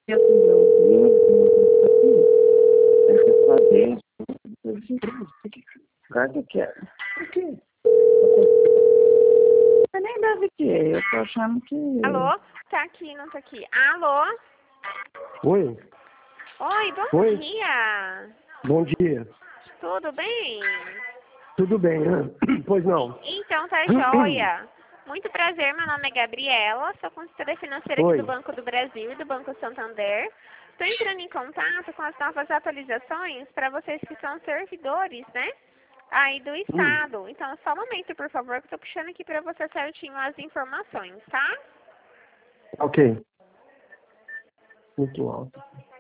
atendeu ele, que carta que é? Por quê? Você nem deve ter, eu tô achando que... Alô? Tá aqui, não tá aqui. Alô? Oi. Oi, bom Oi. dia. Bom dia. Tudo bem? Tudo bem, né? Pois não. Então tá joia. Muito prazer, meu nome é Gabriela, sou consultora financeira aqui Oi. do Banco do Brasil e do Banco Santander. Estou entrando em contato com as novas atualizações para vocês que são servidores, né? Aí do Estado. Então, só um momento, por favor, que eu tô puxando aqui para você certinho as informações, tá? Ok. Muito alto.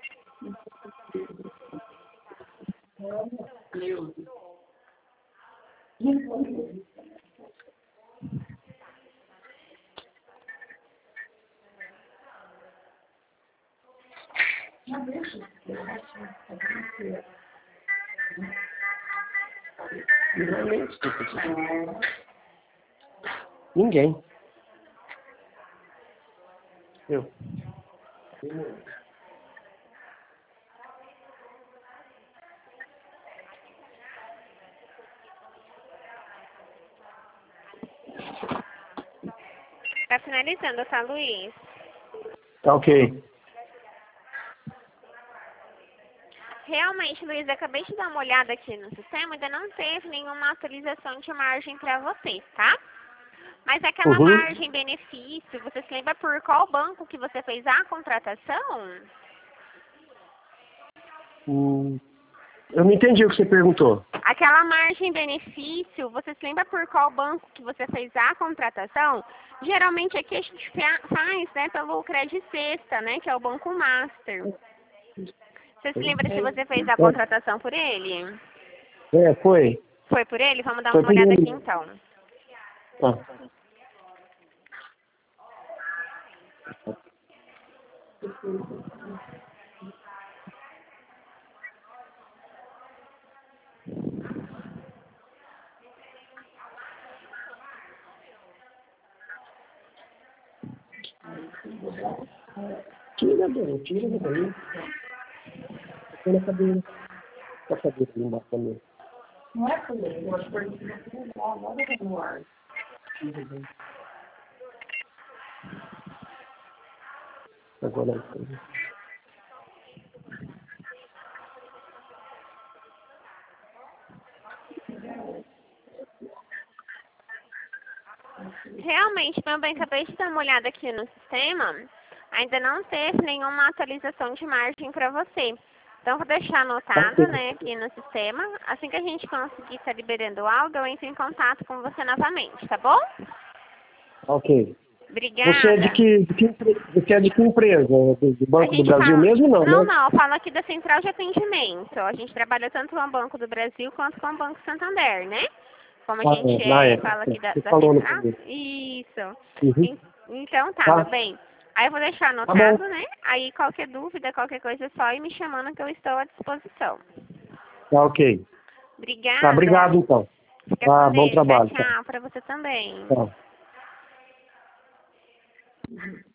Ninguém. Eu. Tá finalizando, tá, Luiz? Tá ok. Realmente, Luiz, eu acabei de dar uma olhada aqui no sistema, ainda não teve nenhuma atualização de margem para você, tá? Mas aquela margem benefício, você se lembra por qual banco que você fez a contratação? Eu não entendi o que você perguntou. Aquela margem benefício, você se lembra por qual banco que você fez a contratação? Geralmente aqui a gente faz, né, pelo Credit Sexta, né, que é o Banco Master. Você se lembra se você fez a contratação por ele? Foi. Foi por ele? Vamos dar Foi uma por olhada ele. aqui então. Tá. Tira daí. Põe na cadeira. Tá a cadeira ali embaixo também. Não é por ele, eu acho que ele não é no ar. Agora. Realmente, meu bem, acabei de dar uma olhada aqui no sistema. Ainda não teve nenhuma atualização de margem para você. Então, vou deixar anotado, né, aqui no sistema. Assim que a gente conseguir estar liberando algo, eu entro em contato com você novamente, tá bom? Ok. Obrigada. Você é de que empresa? Do A Banco do gente Brasil fala... mesmo, não, Não, né? não, eu falo aqui da Central de Atendimento. A gente trabalha tanto com o Banco do Brasil quanto com o Banco Santander, né? Como a gente fala aqui da Você falou no Central. começo. Isso. Uhum. Então tá, Tá. meu bem. Aí eu vou deixar Tá bom. anotado, né? Aí qualquer dúvida, qualquer coisa é só ir me chamando que eu estou à disposição. Tá ok. Obrigada. Tá, obrigado então. Fica Tá, com bom Deus. Tchau, trabalho. Tá. tchau. Pra você também. Tá.